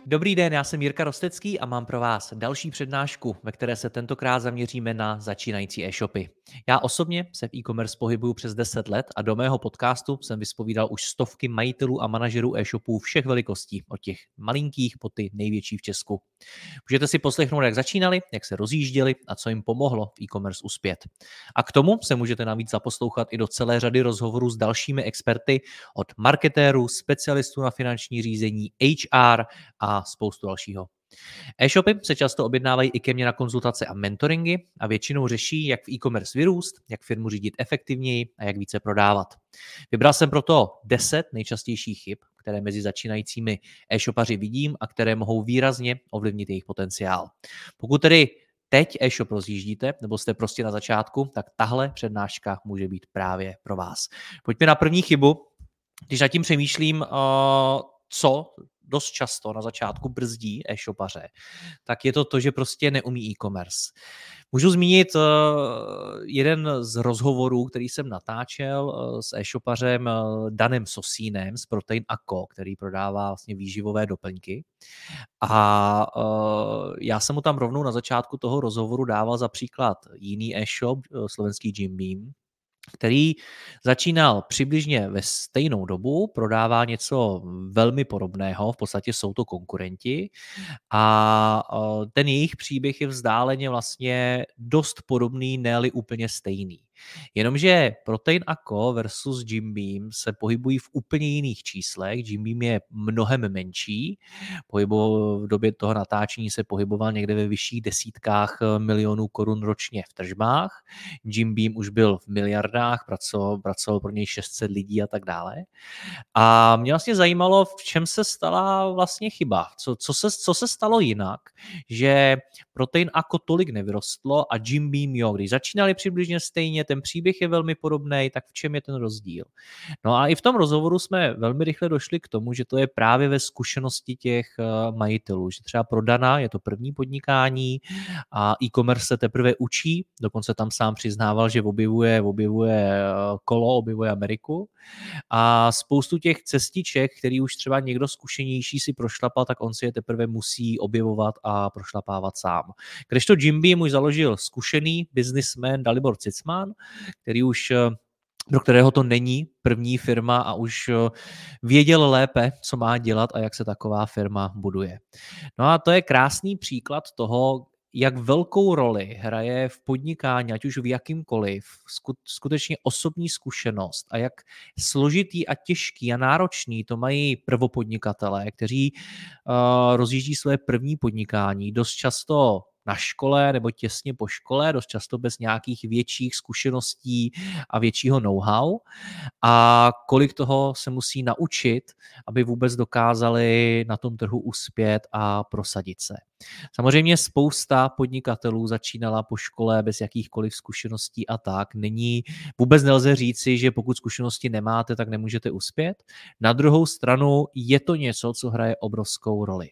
Dobrý den, já jsem Jirka Rostecký a mám pro vás další přednášku, ve které se tentokrát zaměříme na začínající e-shopy. Já osobně se v e-commerce pohybuju přes 10 let a do mého podcastu jsem vyspovídal už stovky majitelů a manažerů e-shopů všech velikostí, od těch malinkých po ty největší v Česku. Můžete si poslechnout, jak začínali, jak se rozjížděli a co jim pomohlo v e-commerce uspět. A k tomu se můžete navíc zaposlouchat i do celé řady rozhovorů s dalšími experty od marketérů, specialistů na finanční řízení, HR a spoustu dalšího. E-shopy se často objednávají i ke mně na konzultace a mentoringy a většinou řeší, jak v e-commerce vyrůst, jak firmu řídit efektivněji a jak více prodávat. Vybral jsem proto 10 nejčastějších chyb, které mezi začínajícími e-shopaři vidím a které mohou výrazně ovlivnit jejich potenciál. Pokud tedy teď e-shop rozjíždíte, nebo jste prostě na začátku, tak tahle přednáška může být právě pro vás. Pojďme na první chybu. Když nad tím přemýšlím, co dost často na začátku brzdí e-shopaře, tak je to, že prostě neumí e-commerce. Můžu zmínit jeden z rozhovorů, který jsem natáčel s e-shopařem Danem Sosínem z Protein & Co., který prodává vlastně výživové doplňky. A já jsem mu tam rovnou na začátku toho rozhovoru dával za příklad jiný e-shop, slovenský Jim Beam, který začínal přibližně ve stejnou dobu, prodává něco velmi podobného, v podstatě jsou to konkurenti a ten jejich příběh je vzdáleně vlastně dost podobný, ne-li úplně stejný. Jenomže Protein & Co. versus Jim Beam se pohybují v úplně jiných číslech. Jim Beam je mnohem menší, v době toho natáčení se pohyboval někde ve vyšších desítkách milionů korun ročně v tržbách. Jim Beam už byl v miliardách, pracoval pro něj 600 lidí a tak dále. A mě vlastně zajímalo, v čem se stala vlastně chyba. Co se stalo jinak, že Protein & Co. tolik nevyrostlo a Jim Beam jo. Když začínali přibližně stejně, ten příběh je velmi podobný, tak v čem je ten rozdíl? No a i v tom rozhovoru jsme velmi rychle došli k tomu, že to je právě ve zkušenosti těch majitelů, že třeba pro Dana je to první podnikání a e-commerce se teprve učí, dokonce tam sám přiznával, že objevuje kolo, objevuje Ameriku a spoustu těch cestiček, který už třeba někdo zkušenější si prošlapal, tak on si je teprve musí objevovat a prošlapávat sám. Kdežto Jim Beam už založil zkušený businessman Dalibor Cicman, pro kterého to není první firma a už věděl lépe, co má dělat a jak se taková firma buduje. No a to je krásný příklad toho, jak velkou roli hraje v podnikání, ať už v jakýmkoliv, skutečně osobní zkušenost a jak složitý a těžký a náročný to mají prvopodnikatelé, kteří rozjíždí své první podnikání, dost často na škole nebo těsně po škole, dost často bez nějakých větších zkušeností a většího know-how a kolik toho se musí naučit, aby vůbec dokázali na tom trhu uspět a prosadit se. Samozřejmě spousta podnikatelů začínala po škole bez jakýchkoliv zkušeností a tak. Vůbec nelze říci, že pokud zkušenosti nemáte, tak nemůžete uspět. Na druhou stranu je to něco, co hraje obrovskou roli.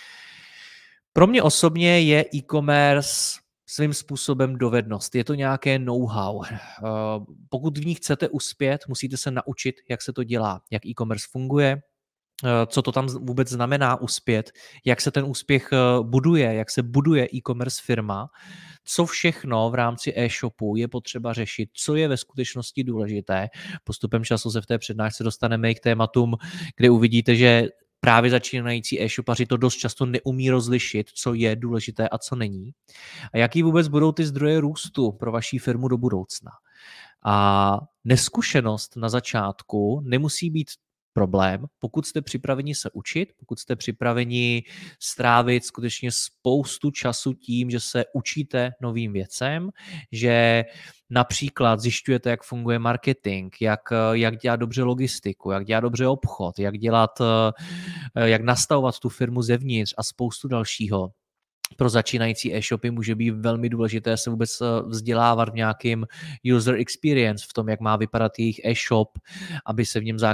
Pro mě osobně je e-commerce svým způsobem dovednost. Je to nějaké know-how. Pokud v ní chcete uspět, musíte se naučit, jak se to dělá, jak e-commerce funguje, co to tam vůbec znamená uspět, jak se ten úspěch buduje, jak se buduje e-commerce firma, co všechno v rámci e-shopu je potřeba řešit, co je ve skutečnosti důležité. Postupem času se v té přednášce dostaneme i k tématům, kde uvidíte, že právě začínající e-shopaři to dost často neumí rozlišit, co je důležité a co není. A jaký vůbec budou ty zdroje růstu pro vaši firmu do budoucna. A neskušenost na začátku nemusí být problém, pokud jste připraveni se učit, pokud jste připraveni strávit skutečně spoustu času tím, že se učíte novým věcem, že například zjišťujete, jak funguje marketing, jak dělat dobře logistiku, jak dělat dobře obchod, jak nastavovat tu firmu zevnitř a spoustu dalšího. Pro začínající e-shopy může být velmi důležité se vůbec vzdělávat v nějakém user experience, v tom, jak má vypadat jejich e-shop, aby se v něm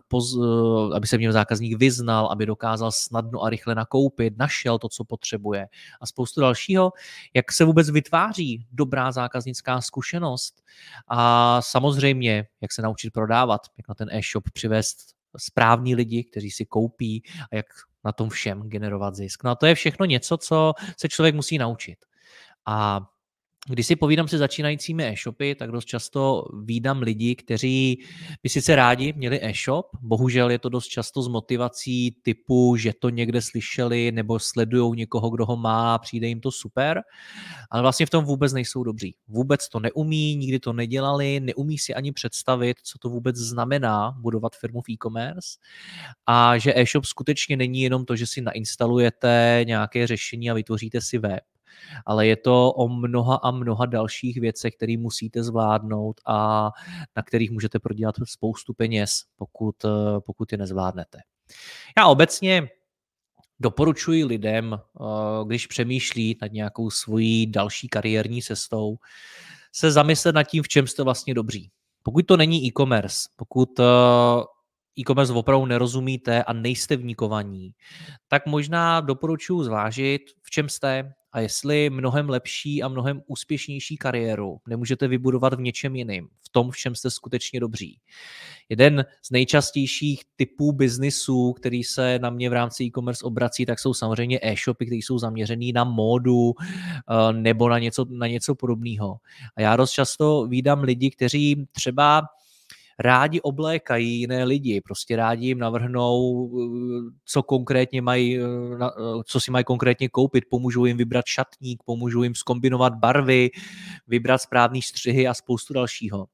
zákazník vyznal, aby dokázal snadno a rychle nakoupit, našel to, co potřebuje a spoustu dalšího, jak se vůbec vytváří dobrá zákaznická zkušenost a samozřejmě, jak se naučit prodávat, jak na ten e-shop přivést správní lidi, kteří si koupí a jak na tom všem generovat zisk. No a to je všechno něco, co se člověk musí naučit. A když si povídám se začínajícími e-shopy, tak dost často vídám lidi, kteří by sice rádi měli e-shop, bohužel je to dost často s motivací typu, že to někde slyšeli nebo sledujou někoho, kdo ho má, přijde jim to super, ale vlastně v tom vůbec nejsou dobří. Vůbec to neumí, nikdy to nedělali, neumí si ani představit, co to vůbec znamená budovat firmu v e-commerce a že e-shop skutečně není jenom to, že si nainstalujete nějaké řešení a vytvoříte si web, ale je to o mnoha a mnoha dalších věcech, které musíte zvládnout a na kterých můžete prodělat spoustu peněz, pokud je nezvládnete. Já obecně doporučuji lidem, když přemýšlí nad nějakou svojí další kariérní cestou, se zamyslet nad tím, v čem jste vlastně dobří. Pokud to není e-commerce, pokud e-commerce opravdu nerozumíte a nejste vnikovaní, tak možná doporučuji zvážit, v čem jste a jestli mnohem lepší a mnohem úspěšnější kariéru nemůžete vybudovat v něčem jiném, v tom, v čem jste skutečně dobří. Jeden z nejčastějších typů biznisů, který se na mě v rámci e-commerce obrací, tak jsou samozřejmě e-shopy, které jsou zaměřený na módu nebo na něco podobného. A já dost často vídám lidi, kteří třeba rádi oblékají jiné lidi, prostě rádi jim navrhnou, co konkrétně mají, co si mají konkrétně koupit, pomůžou jim vybrat šatník, pomůžou jim zkombinovat barvy, vybrat správný střihy a spoustu dalšího.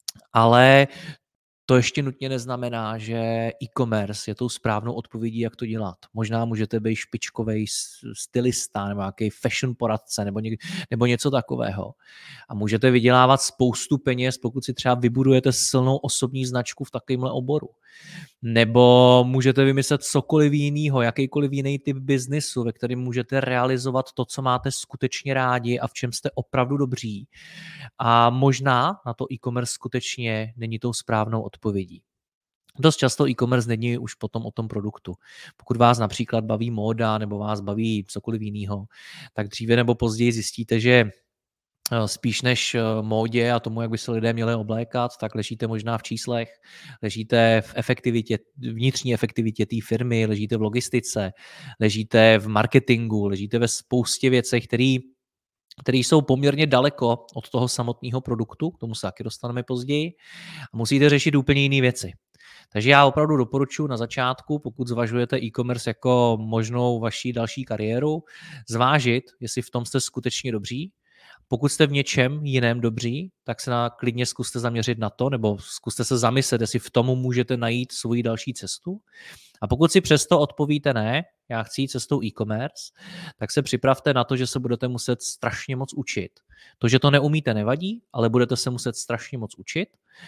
Ale to ještě nutně neznamená, že e-commerce je tou správnou odpovědí, jak to dělat. Možná můžete být špičkový stylista nebo nějaký fashion poradce nebo něco takového. A můžete vydělávat spoustu peněz, pokud si třeba vybudujete silnou osobní značku v takovémhle oboru. Nebo můžete vymyslet cokoliv jiného, jakýkoliv jiný typ biznisu, ve kterém můžete realizovat to, co máte skutečně rádi a v čem jste opravdu dobří. A možná na to e-commerce skutečně není tou správnou odpovědí. Dost často e-commerce není už potom o tom produktu. Pokud vás například baví móda nebo vás baví cokoliv jiného, tak dříve nebo později zjistíte, že spíš než módě a tomu, jak by se lidé měli oblékat, tak ležíte možná v číslech, ležíte v efektivitě, vnitřní efektivitě té firmy, ležíte v logistice, ležíte v marketingu, ležíte ve spoustě věcech, které jsou poměrně daleko od toho samotného produktu, k tomu se taky dostaneme později, a musíte řešit úplně jiné věci. Takže já opravdu doporučuji na začátku, pokud zvažujete e-commerce jako možnou vaší další kariéru, zvážit, jestli v tom jste skutečně dobří. Pokud jste v něčem jiném dobří, tak se klidně zkuste zaměřit na to, nebo zkuste se zamyslet, jestli v tomu můžete najít svoji další cestu. A pokud si přesto odpovíte ne, já chci jít cestou e-commerce, tak se připravte na to, že se budete muset strašně moc učit. To, že to neumíte, nevadí, ale budete se muset strašně moc učit.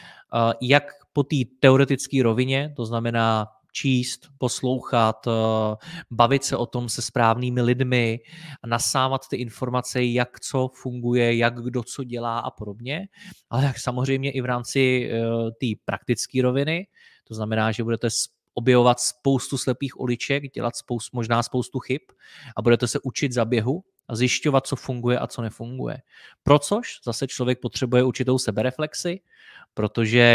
Jak po té teoretické rovině, to znamená číst, poslouchat, bavit se o tom se správnými lidmi, nasávat ty informace, jak co funguje, jak kdo co dělá a podobně, ale tak samozřejmě i v rámci té praktické roviny, to znamená, že budete objevovat spoustu slepých uliček, dělat možná spoustu chyb a budete se učit za běhu a zjišťovat, co funguje a co nefunguje. Procož zase člověk potřebuje určitou sebereflexi, protože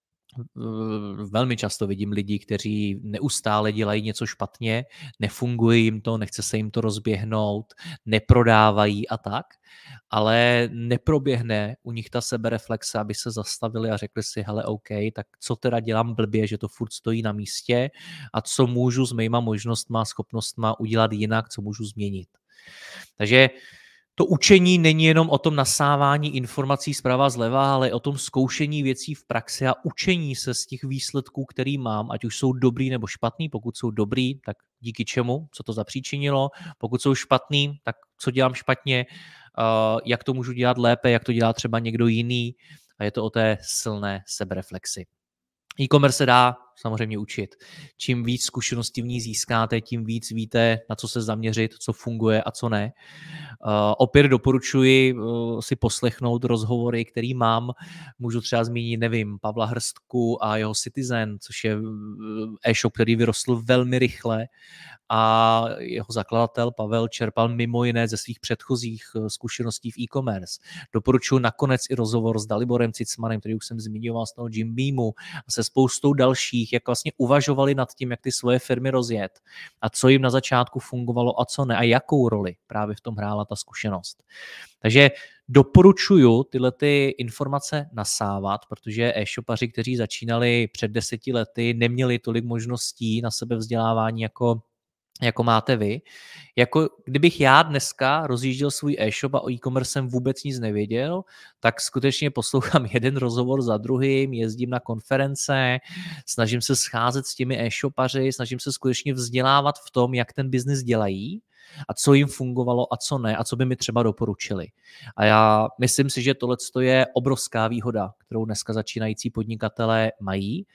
velmi často vidím lidi, kteří neustále dělají něco špatně, nefunguje jim to, nechce se jim to rozběhnout, neprodávají a tak, ale neproběhne u nich ta sebereflexe, aby se zastavili a řekli si, hele, OK, tak co teda dělám blbě, že to furt stojí na místě a co můžu s mýma možnostma a schopnostma udělat jinak, co můžu změnit. Takže to učení není jenom o tom nasávání informací zprava zleva, ale o tom zkoušení věcí v praxi a učení se z těch výsledků, který mám, ať už jsou dobrý nebo špatný. Pokud jsou dobrý, tak díky čemu, co to zapříčinilo. Pokud jsou špatný, tak co dělám špatně, jak to můžu dělat lépe, jak to dělá třeba někdo jiný. A je to o té silné sebereflexi. E-commerce se dá samozřejmě učit. Čím víc zkušeností v ní získáte, tím víc víte, na co se zaměřit, co funguje a co ne. Opět doporučuji si poslechnout rozhovory, který mám. Můžu třeba zmínit, nevím, Pavla Hrstku a jeho Citizen, což je e-shop, který vyrostl velmi rychle a jeho zakladatel Pavel čerpal mimo jiné ze svých předchozích zkušeností v e-commerce. Doporučuji nakonec i rozhovor s Daliborem Cicmanem, který už jsem zmiňoval z toho Jim Beamu a se spoustou dalších pozicích, jak vlastně uvažovali nad tím, jak ty svoje firmy rozjet a co jim na začátku fungovalo a co ne a jakou roli právě v tom hrála ta zkušenost. Takže doporučuju tyhle ty informace nasávat, protože e-shopaři, kteří začínali před 10 lety, neměli tolik možností na sebevzdělávání jako máte vy. Jako kdybych já dneska rozjížděl svůj e-shop a o e-commerce jsem vůbec nic nevěděl, tak skutečně poslouchám jeden rozhovor za druhým, jezdím na konference, snažím se scházet s těmi e-shopaři, snažím se skutečně vzdělávat v tom, jak ten biznis dělají a co jim fungovalo a co ne a co by mi třeba doporučili. A já myslím si, že tohle je obrovská výhoda, kterou dneska začínající podnikatelé mají,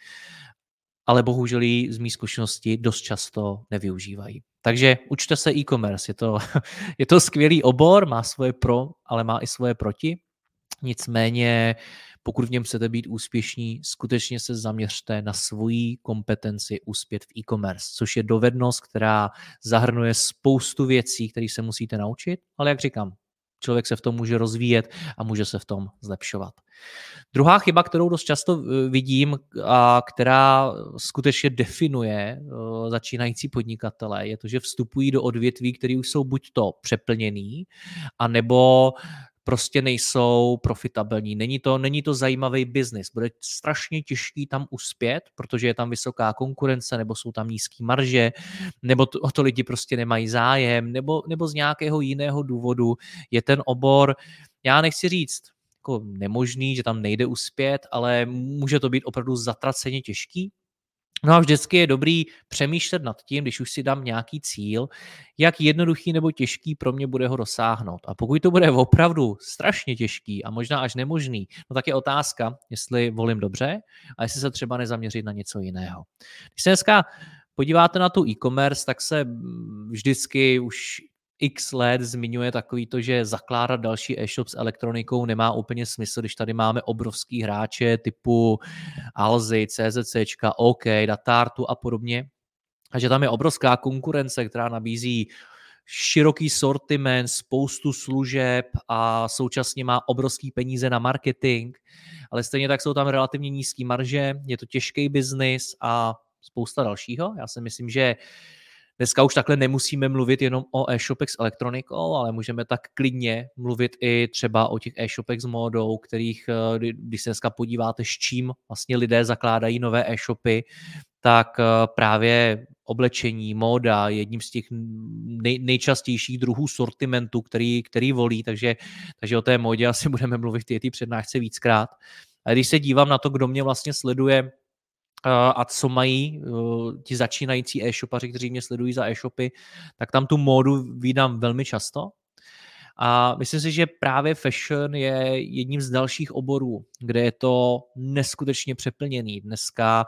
ale bohužel ji z mých zkušeností dost často nevyužívají. Takže učte se e-commerce, je to skvělý obor, má svoje pro, ale má i svoje proti. Nicméně, pokud v něm chcete být úspěšní, skutečně se zaměřte na svoji kompetenci uspět v e-commerce, což je dovednost, která zahrnuje spoustu věcí, které se musíte naučit, ale jak říkám, člověk se v tom může rozvíjet a může se v tom zlepšovat. Druhá chyba, kterou dost často vidím a která skutečně definuje začínající podnikatele, je to, že vstupují do odvětví, které už jsou buď to přeplněný, anebo prostě nejsou profitabilní. Není to zajímavý biznis. Bude strašně těžký tam uspět, protože je tam vysoká konkurence, nebo jsou tam nízké marže, nebo o to lidi prostě nemají zájem, nebo z nějakého jiného důvodu je ten obor, já nechci říct, jako nemožný, že tam nejde uspět, ale může to být opravdu zatraceně těžký. No a vždycky je dobrý přemýšlet nad tím, když už si dám nějaký cíl, jak jednoduchý nebo těžký pro mě bude ho dosáhnout. A pokud to bude opravdu strašně těžký a možná až nemožný, no tak je otázka, jestli volím dobře a jestli se třeba nezaměřit na něco jiného. Když se dneska podíváte na tu e-commerce, tak se vždycky už x let zmiňuje takový to, že zakládat další e-shop s elektronikou nemá úplně smysl, když tady máme obrovský hráče typu Alzy, CZCčka, OK, Datartu a podobně. A že tam je obrovská konkurence, která nabízí široký sortiment, spoustu služeb a současně má obrovský peníze na marketing, ale stejně tak jsou tam relativně nízký marže, je to těžký biznis a spousta dalšího. Já si myslím, že dneska už takhle nemusíme mluvit jenom o e-shopech s elektronikou, ale můžeme tak klidně mluvit i třeba o těch e-shopech s módou, kterých, když se dneska podíváte, s čím vlastně lidé zakládají nové e-shopy, tak právě oblečení, móda je jedním z těch nejčastějších druhů sortimentu, který volí, takže o té módě asi budeme mluvit i té přednášce víckrát. A když se dívám na to, kdo mě vlastně sleduje a co mají ti začínající e-shopaři, kteří mě sledují za e-shopy, tak tam tu módu vídám velmi často. A myslím si, že právě fashion je jedním z dalších oborů, kde je to neskutečně přeplněný. Dneska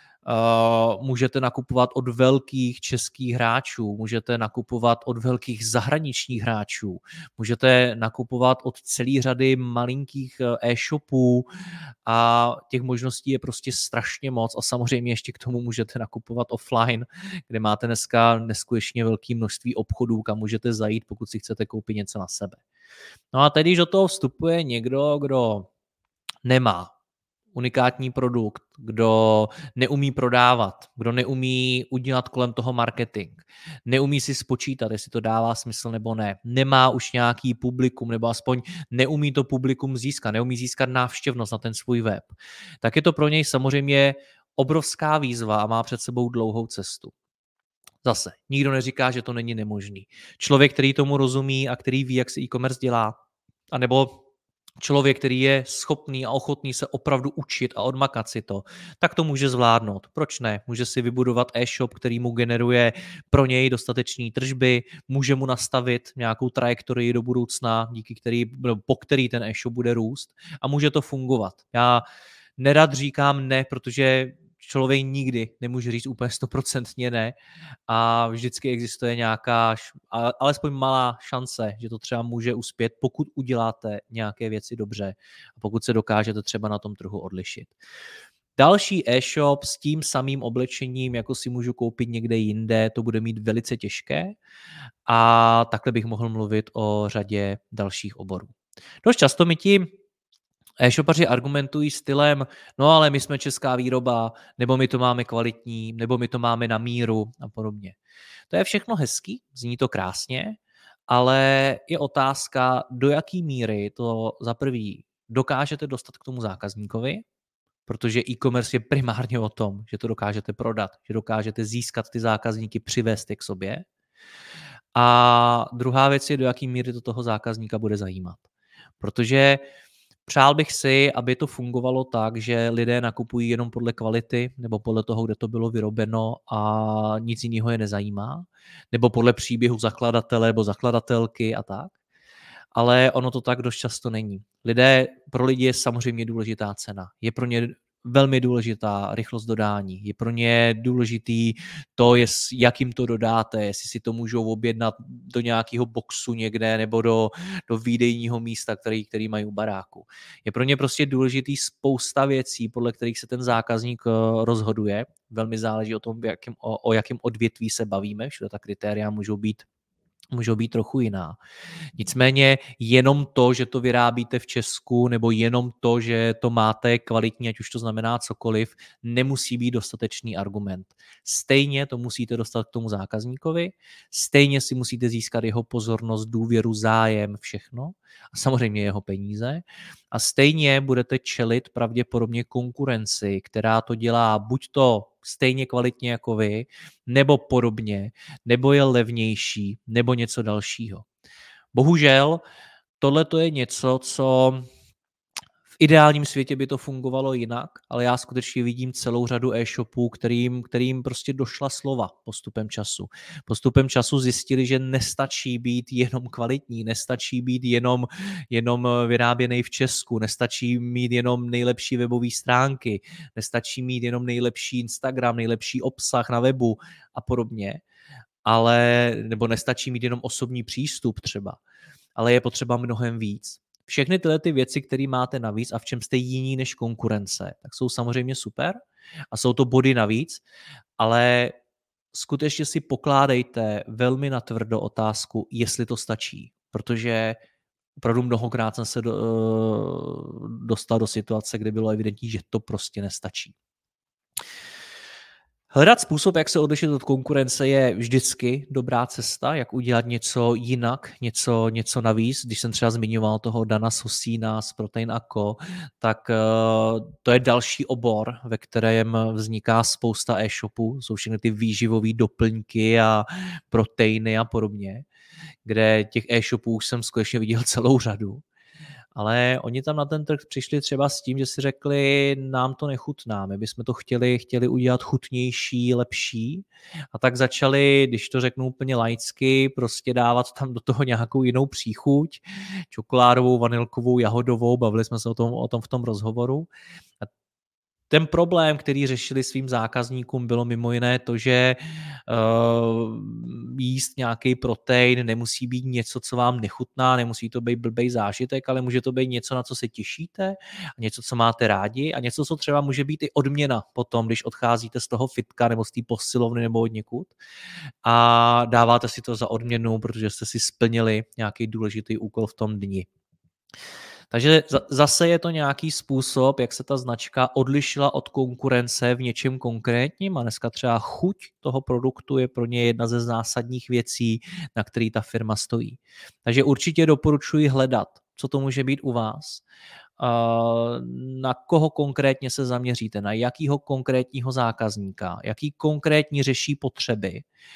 můžete nakupovat od velkých českých hráčů, můžete nakupovat od velkých zahraničních hráčů, můžete nakupovat od celé řady malinkých e-shopů a těch možností je prostě strašně moc a samozřejmě ještě k tomu můžete nakupovat offline, kde máte dneska neskutečně velké množství obchodů, kam můžete zajít, pokud si chcete koupit něco na sebe. No a teď, když do toho vstupuje někdo, kdo nemá unikátní produkt, kdo neumí prodávat, kdo neumí udělat kolem toho marketing, neumí si spočítat, jestli to dává smysl nebo ne, nemá už nějaký publikum, nebo aspoň neumí to publikum získat, neumí získat návštěvnost na ten svůj web, tak je to pro něj samozřejmě obrovská výzva a má před sebou dlouhou cestu. Zase, nikdo neříká, že to není nemožný. Člověk, který tomu rozumí a který ví, jak se e-commerce dělá, anebo člověk, který je schopný a ochotný se opravdu učit a odmakat si to, tak to může zvládnout. Proč ne? Může si vybudovat e-shop, který mu generuje pro něj dostatečné tržby, může mu nastavit nějakou trajektorii do budoucna, po který ten e-shop bude růst a může to fungovat. Já nerad říkám ne, protože člověk nikdy nemůže říct úplně 100% ne a vždycky existuje nějaká, alespoň malá šance, že to třeba může uspět, pokud uděláte nějaké věci dobře a pokud se dokážete třeba na tom trhu odlišit. Další e-shop s tím samým oblečením, jako si můžu koupit někde jinde, to bude mít velice těžké a takhle bych mohl mluvit o řadě dalších oborů. Dost často mi ti E-shopaři argumentují stylem, no ale my jsme česká výroba, nebo my to máme kvalitní, nebo my to máme na míru a podobně. To je všechno hezký, zní to krásně, ale je otázka, do jaký míry to za prvý dokážete dostat k tomu zákazníkovi, protože e-commerce je primárně o tom, že to dokážete prodat, že dokážete získat ty zákazníky, přivést je k sobě. A druhá věc je, do jaký míry to toho zákazníka bude zajímat. Protože přál bych si, aby to fungovalo tak, že lidé nakupují jenom podle kvality nebo podle toho, kde to bylo vyrobeno a nic jiného je nezajímá, nebo podle příběhu zakladatele nebo zakladatelky a tak. Ale ono to tak dost často není. Pro lidi je samozřejmě důležitá cena. Je pro ně velmi důležitá rychlost dodání. Je pro ně důležitý to, jak jim to dodáte, jestli si to můžou objednat do nějakého boxu někde nebo do výdejního místa, který mají u baráku. Je pro ně prostě důležitý spousta věcí, podle kterých se ten zákazník rozhoduje. Velmi záleží o tom, o jakém odvětví se bavíme. Všude ta kritéria můžou být trochu jiná. Nicméně jenom to, že to vyrábíte v Česku, nebo jenom to, že to máte kvalitní, ať už to znamená cokoliv, nemusí být dostatečný argument. Stejně to musíte dostat k tomu zákazníkovi, stejně si musíte získat jeho pozornost, důvěru, zájem, všechno a samozřejmě jeho peníze. A stejně budete čelit pravděpodobně konkurenci, která to dělá buď to stejně kvalitně jako vy, nebo podobně, nebo je levnější, nebo něco dalšího. Bohužel, tohle to je něco, co v ideálním světě by to fungovalo jinak, ale já skutečně vidím celou řadu e-shopů, kterým prostě došla slova postupem času. Postupem času zjistili, že nestačí být jenom kvalitní, nestačí být jenom vyráběný v Česku, nestačí mít jenom nejlepší webové stránky, nestačí mít jenom nejlepší Instagram, nejlepší obsah na webu a podobně, nebo nestačí mít jenom osobní přístup třeba, ale je potřeba mnohem víc. Všechny tyhle ty věci, které máte navíc a v čem jste jiní než konkurence, tak jsou samozřejmě super a jsou to body navíc, ale skutečně si pokládejte velmi natvrdo otázku, jestli to stačí, protože opravdu mnohokrát jsem se dostal do situace, kdy bylo evidentní, že to prostě nestačí. Hledat způsob, jak se odlišit od konkurence, je vždycky dobrá cesta, jak udělat něco jinak, něco navíc. Když jsem třeba zmiňoval toho Dana Sosína z Protein & Co., tak to je další obor, ve kterém vzniká spousta e-shopů. Jsou všechny ty výživové doplňky a proteiny a podobně, kde těch e-shopů jsem skutečně viděl celou řadu. Ale oni tam na ten trh přišli třeba s tím, že si řekli, nám to nechutná, my bychom to chtěli udělat chutnější, lepší a tak začali, když to řeknu úplně laicky, prostě dávat tam do toho nějakou jinou příchuť, čokoládovou, vanilkovou, jahodovou, bavili jsme se o tom v tom rozhovoru. A ten problém, který řešili svým zákazníkům, bylo mimo jiné to, že jíst nějaký protein nemusí být něco, co vám nechutná, nemusí to být blbej zážitek, ale může to být něco, na co se těšíte, něco, co máte rádi a něco, co třeba může být i odměna potom, když odcházíte z toho fitka nebo z té posilovny nebo od někud a dáváte si to za odměnu, protože jste si splnili nějaký důležitý úkol v tom dni. Takže zase je to nějaký způsob, jak se ta značka odlišila od konkurence v něčem konkrétním a dneska třeba chuť toho produktu je pro ně jedna ze zásadních věcí, na který ta firma stojí. Takže určitě doporučuji hledat, co to může být u vás, na koho konkrétně se zaměříte, na jakýho konkrétního zákazníka, jaký konkrétní řeší potřeby,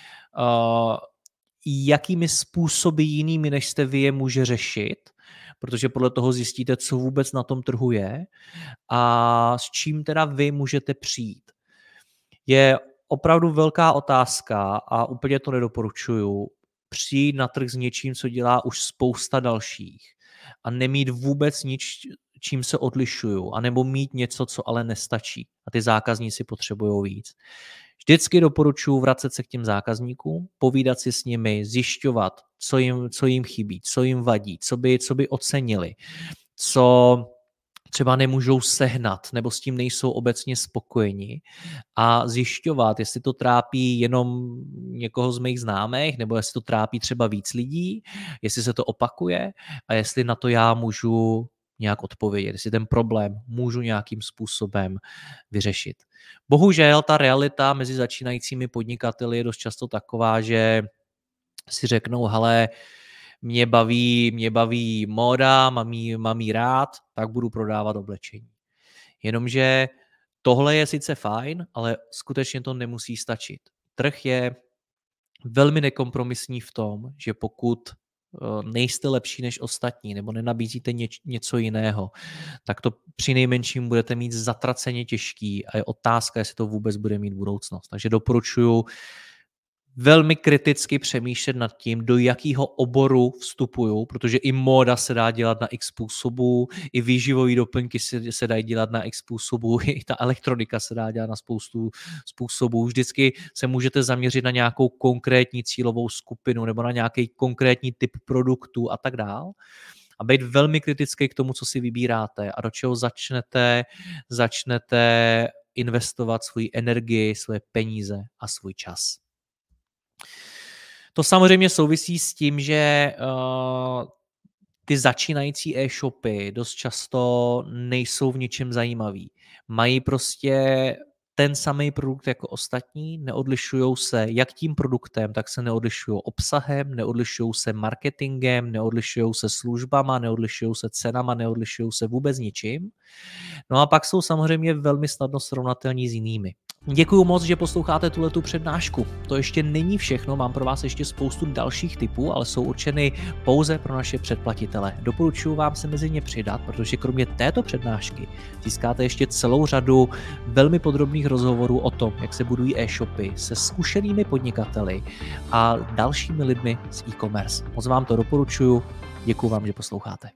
jakými způsoby jinými, než jste vy, je může řešit, protože podle toho zjistíte, co vůbec na tom trhu je a s čím teda vy můžete přijít. Je opravdu velká otázka a úplně to nedoporučuju, přijít na trh s něčím, co dělá už spousta dalších a nemít vůbec nic, čím se odlišuju, anebo mít něco, co ale nestačí a ty zákazníci potřebují víc. Vždycky doporučuji vracet se k těm zákazníkům, povídat si s nimi, zjišťovat, co jim chybí, co jim vadí, co by ocenili, co třeba nemůžou sehnat nebo s tím nejsou obecně spokojeni a zjišťovat, jestli to trápí jenom někoho z mých známých nebo jestli to trápí třeba víc lidí, jestli se to opakuje a jestli na to já můžu nějak odpovědět, jestli ten problém můžu nějakým způsobem vyřešit. Bohužel ta realita mezi začínajícími podnikateli je dost často taková, že si řeknou, hele, mě baví móda, mám jí rád, tak budu prodávat oblečení. Jenomže tohle je sice fajn, ale skutečně to nemusí stačit. Trh je velmi nekompromisní v tom, že pokud nejste lepší než ostatní nebo nenabízíte něco jiného, tak to přinejmenším budete mít zatraceně těžký a je otázka, jestli to vůbec bude mít budoucnost. Takže doporučuji velmi kriticky přemýšlet nad tím, do jakého oboru vstupuju, protože i móda se dá dělat na x způsobů, i výživové doplňky se dají dělat na x způsobů, i ta elektronika se dá dělat na spoustu způsobů. Vždycky se můžete zaměřit na nějakou konkrétní cílovou skupinu nebo na nějaký konkrétní typ produktů a tak dál. A být velmi kritický k tomu, co si vybíráte a do čeho začnete investovat svoji energii, svoje peníze a svůj čas. To samozřejmě souvisí s tím, že ty začínající e-shopy dost často nejsou v ničem zajímavý. Mají prostě ten samý produkt jako ostatní, neodlišují se jak tím produktem, tak se neodlišují obsahem, neodlišují se marketingem, neodlišují se službama, neodlišují se cenama, neodlišují se vůbec ničím. No a pak jsou samozřejmě velmi snadno srovnatelní s jinými. Děkuju moc, že posloucháte tuhletu přednášku. To ještě není všechno, mám pro vás ještě spoustu dalších tipů, ale jsou určeny pouze pro naše předplatitele. Doporučuji vám se mezi ně přidat, protože kromě této přednášky získáte ještě celou řadu velmi podrobných rozhovorů o tom, jak se budují e-shopy se zkušenými podnikateli a dalšími lidmi z e-commerce. Moc vám to doporučuji. Děkuju vám, že posloucháte.